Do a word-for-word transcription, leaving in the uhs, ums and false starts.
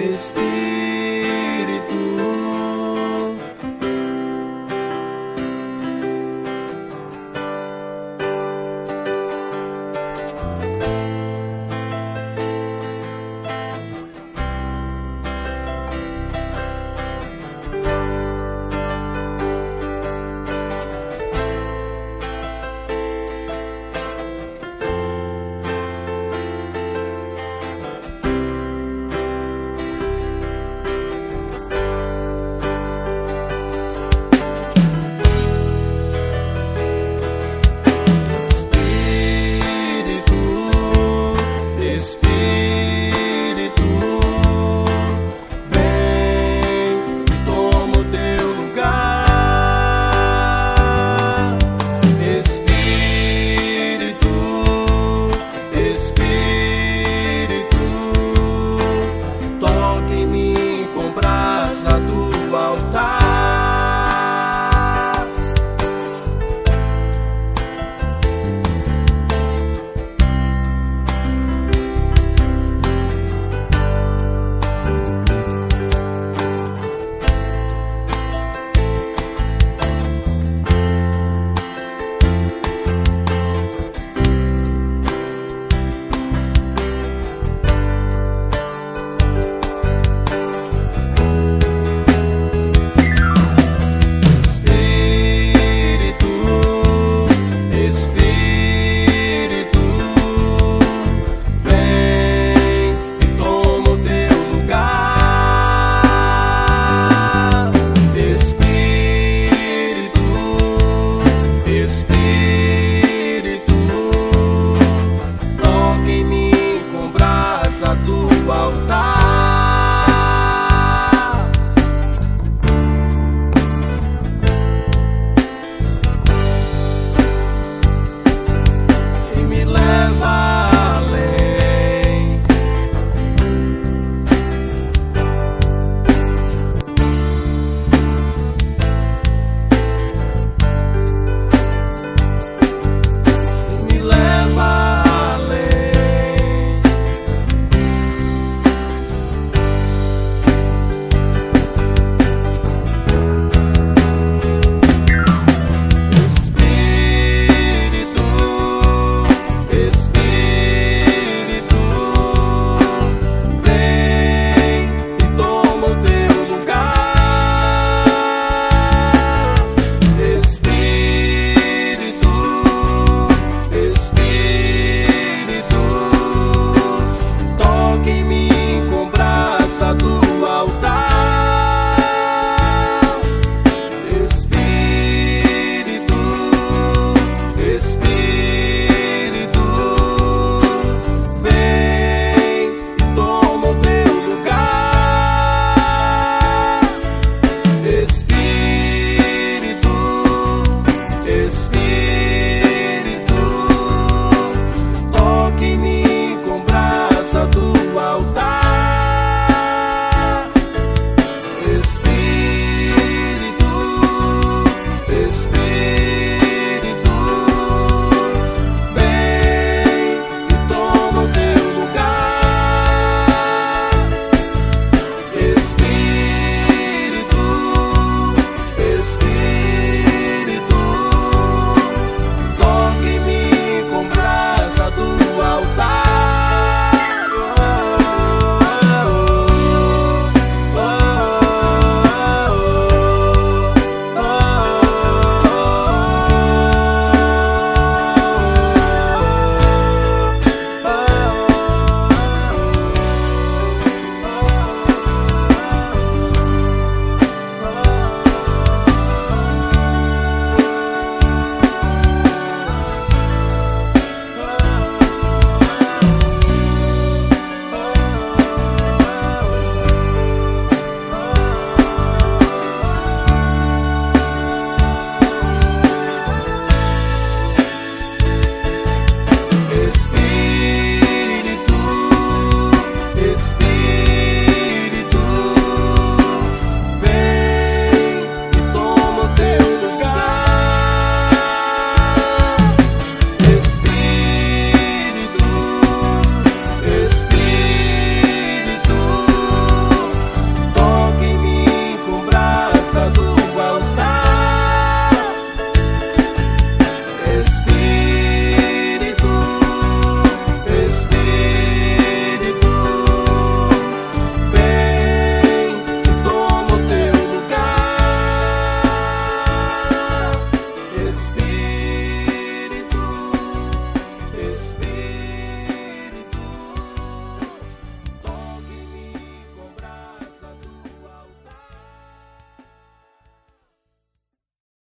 Espírito. Espírito, vem e toma o teu lugar. Espírito, Espírito, toca em mim com brasa do altar. Espírito, toca em mim com brasa do altar. E me leva além. Do altar, Espírito, Espírito, vem e toma o teu lugar. Espírito, Espírito, toca em mim com brasa do altar. Espírito, Espírito, vem e toma o teu lugar. Espírito, Espírito, toca em mim com brasa do altar. Espírito, Espírito.